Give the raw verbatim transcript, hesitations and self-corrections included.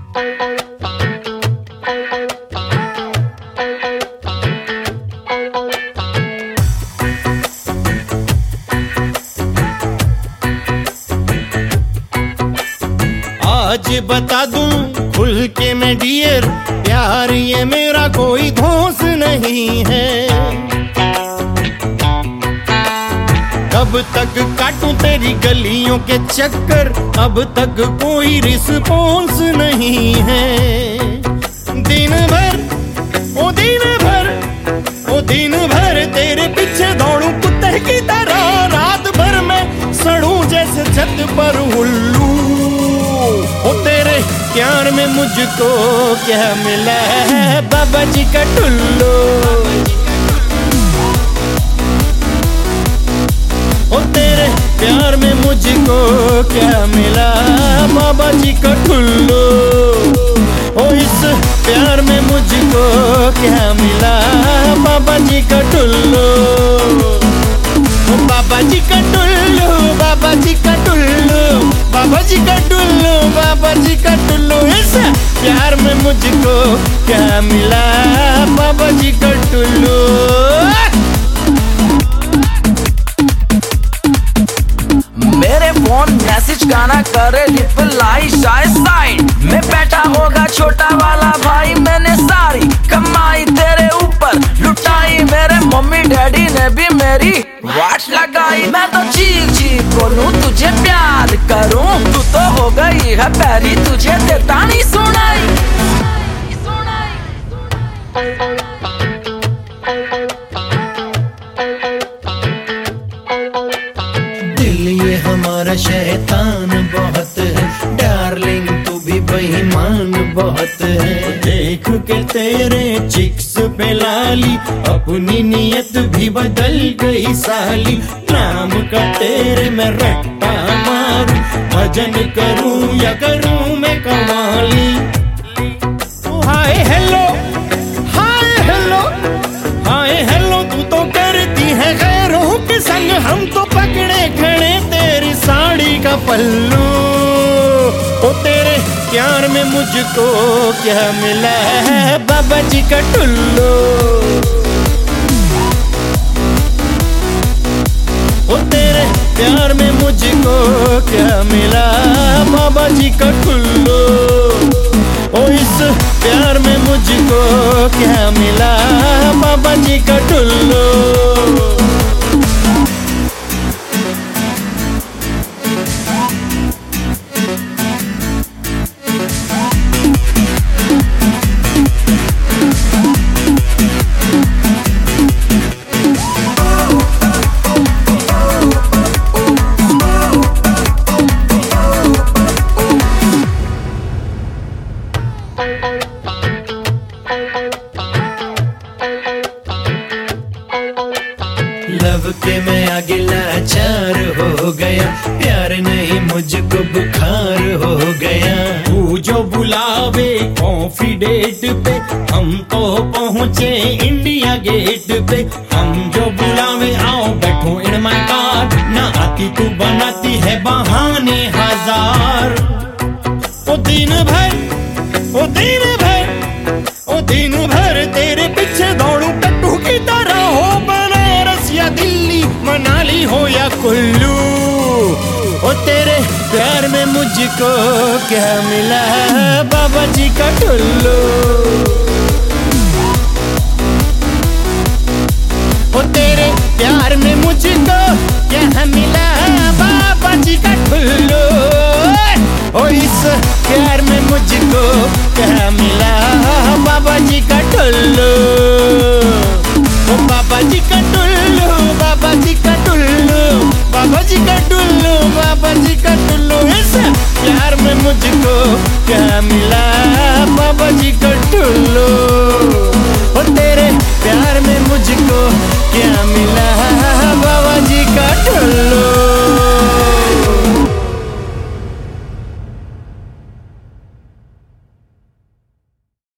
आज बता दूं खुल के मैं डियर, प्यार ये मेरा कोई धोस नहीं है। कब तक काटूं तेरी गलियों के चक्कर, अब तक कोई रिस्पॉन्स नहीं है। दिन भर ओ दिन भर ओ दिन भर तेरे पीछे दौड़ूं कुत्ते की तरह, रात भर मैं सड़ूं जैसे छत पर उल्लू। ओ तेरे प्यार में मुझको क्या मिला है, बाबा जी का टुल्लू। ओ तेरे प्यार में मुझको क्या मिला, बाबा जी का टुल्लू। ओ इस प्यार में मुझको क्या मिला, बाबा जी का टुल्लू। ओ बाबा जी का टुल्लू, बाबा जी का टुल्लू, बाबा जी का टुल्लू, बाबा जी का टुल्लू। इस प्यार में मुझको क्या मिला, बाबा जी का टुल्लू। मेरे फोन मैसेज गाना करे रिप्लाई शाय साइड में बैठा होगा छोटा वाला भाई। मैंने सारी कमाई तेरे ऊपर लुटाई, मेरे मम्मी डैडी ने भी मेरी वाट लगाई। मैं तो चीख चीख बोलूं तुझे प्यार करूं, तू तो हो गई है पैरी, तुझे देता नहीं सुनाई। दिल ये हमारा शैतान बहुत है, डार्लिंग तू भी बेईमान बहुत है। देख के तेरे चिक्स पे लाली, अपनी नीयत भी बदल गई साली। नाम का तेरे मैं रट्टा मारूं, भजन करूं या करूं मैं कवाली। Hi hello hi hello hi hello, तू तो करती है गैरों के संग, हम तो पकड़े खड़े तेरी साड़ी का पल्लू। ओ तेरे प्यार में मुझको क्या मिला है, बाबा जी का टुल्लू। ओ तेरे प्यार में मुझको क्या मिला, बाबा जी का टुल्लू। ओ इस प्यार में मुझको क्या मिला, बाबा जी का टुल्लू। लव के मैं आगे लाचार हो गया, प्यार नहीं मुझको बुखार हो गया। तू जो बुलावे कॉफी डेट पे, हम तो पहुँचे इंडिया गेट पे। हम जो बुलावे आओ बैठो इन माय कार, ना आती तू बनाती है बहाने हजार। ओ दिन भर ओ दिन भर ओ दिन भर तेरे पीछे दौड़ूं टट्टू की तरह, हो बनारस या दिल्ली मनाली हो या कुल्लू। ओ तेरे प्यार में मुझको क्या मिला, बाबा जी का टुल्लू। ओ तेरे प्यार में मुझको क्या मिला,